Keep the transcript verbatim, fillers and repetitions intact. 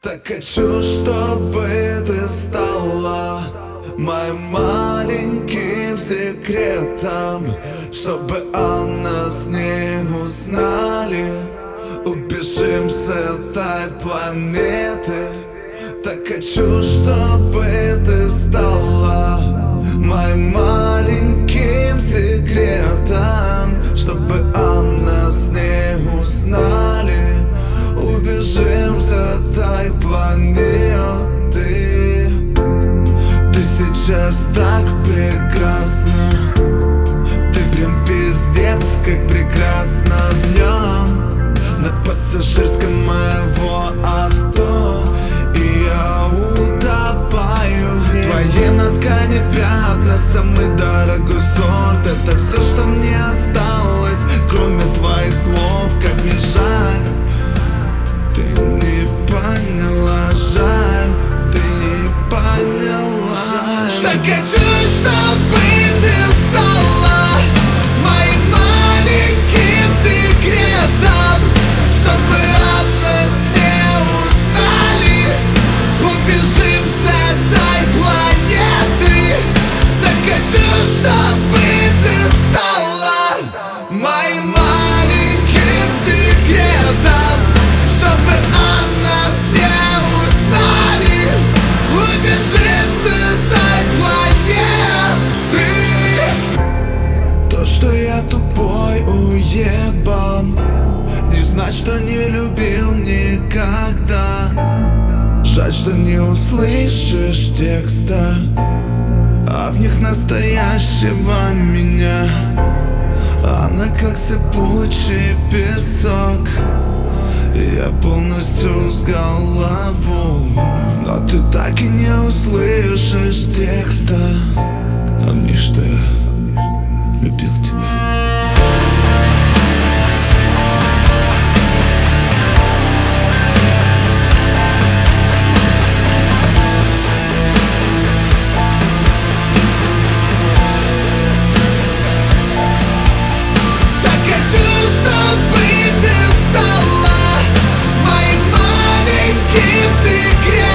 Так хочу, чтобы ты стала моим маленьким секретом, чтобы о нас не узнали. Убежим с этой планеты. Так хочу, чтобы ты стала моим маленьким секретом, чтобы о нас не узнали. Убежим с этой планеты. Ты сейчас так прекрасна, ты прям пиздец, как прекрасна в нем. На пассажирском моего авто, и я утопаю в ней. Твои на ткани пятна, самый дорогой сорт. Это все, что мне осталось, кроме твоих слов. Как мне жаль, ты не поняла, жаль, ты не поняла. Что хочу, чтобы ты стала моим маленьким секретом, чтобы от нас не узнали. Убежим с этой планеты. Так хочу, чтобы ты стала моим маленьким секретом, чтобы о нас не узнали. Убежим с этой планеты. То, что я тупой уебан, не значит, что не любил никогда. Жаль, что не услышишь текста, а в них настоящего меня. Она как сыпучий песок, я полностью с головой. Но ты так и не услышишь текста, а мне что, я любил тебя. Секрет.